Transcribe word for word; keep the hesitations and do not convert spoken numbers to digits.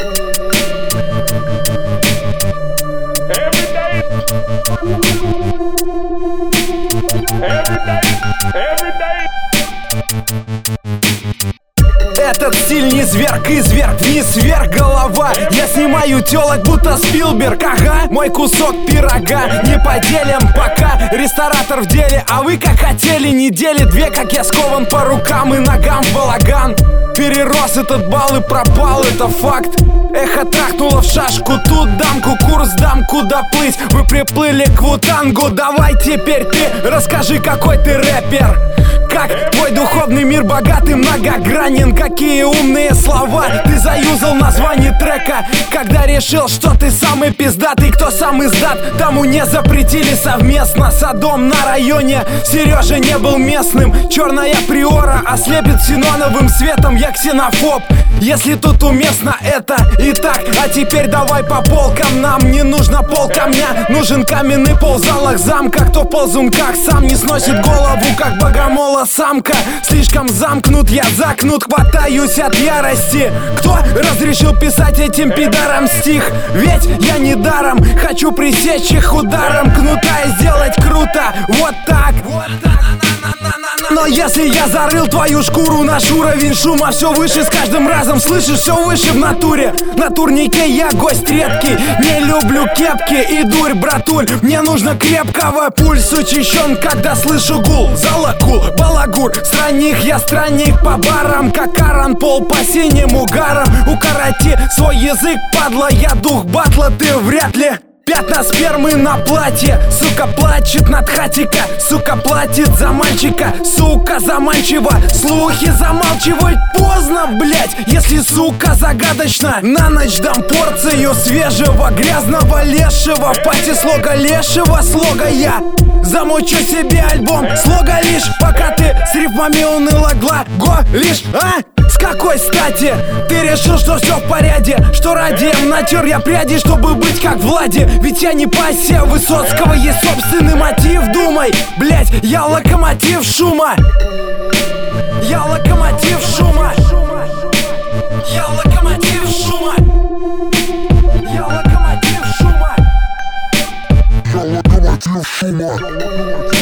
Этот стиль не зверг, изверг, вниз вверх голова. Я снимаю телок, будто Спилберг, ага. Мой кусок пирога не поделим пока. Ресторатор в деле, а вы как хотели. Недели две, как я скован по рукам и ногам в балаган. Перерос этот бал и пропал, это факт. Эхо трахнуло в шашку, тут дамку, курс дам, куда плыть. Вы приплыли к Вутангу, давай теперь ты расскажи, какой ты рэпер. Как твой духовный мир богат и многогранен. Какие умные слова ты заюзал название трека. Когда решил, что ты самый пиздатый, кто сам издат, тому не запретили совместно. Содом на районе, Сережа не был местным. Черная приора ослепит синоновым светом, я ксенофоб. Если тут уместно это и так. А теперь давай по полкам, нам не нужно пол камня. Нужен каменный пол в залах замка. Кто в ползунках сам не сносит голову, как богомола самка. Слишком замкнут, я закнут, хватаюсь от ярости. Кто разрешил писать этим пидорам стих? Ведь я не даром хочу пресечь их ударом кнута и сделать круто, вот так, вот так. Но если я зарыл твою шкуру, наш уровень шума все выше с каждым разом. Слышишь, все выше в натуре. На турнике я гость редкий. Не люблю кепки и дурь, братуль. Мне нужно крепкого, пульс учащен, когда слышу гул. Залакул, балагур, странник, я странник по барам. Как Аран Пол по синим угарам. Укороти свой язык, падла, я дух батла, ты вряд ли. Пятна спермы на платье. Сука плачет над хатика. Сука платит за мальчика. Сука заманчиво. Слухи замалчивать поздно, блять. Если сука загадочна, на ночь дам порцию свежего грязного лешего. В пати слога лешего слога я замучу себе альбом. Слога лишь, пока ты с рифмами уныло глаголишь, а? С какой стати ты решил, что все в порядке? Что ради натер я пряди, чтобы быть как Влади? Ведь я не пассия Высоцкого, есть собственный мотив. Думай, блять, я локомотив шума. Я локомотив шума. Я локомотив шума. Я локомотив шума. Я локомотив шума.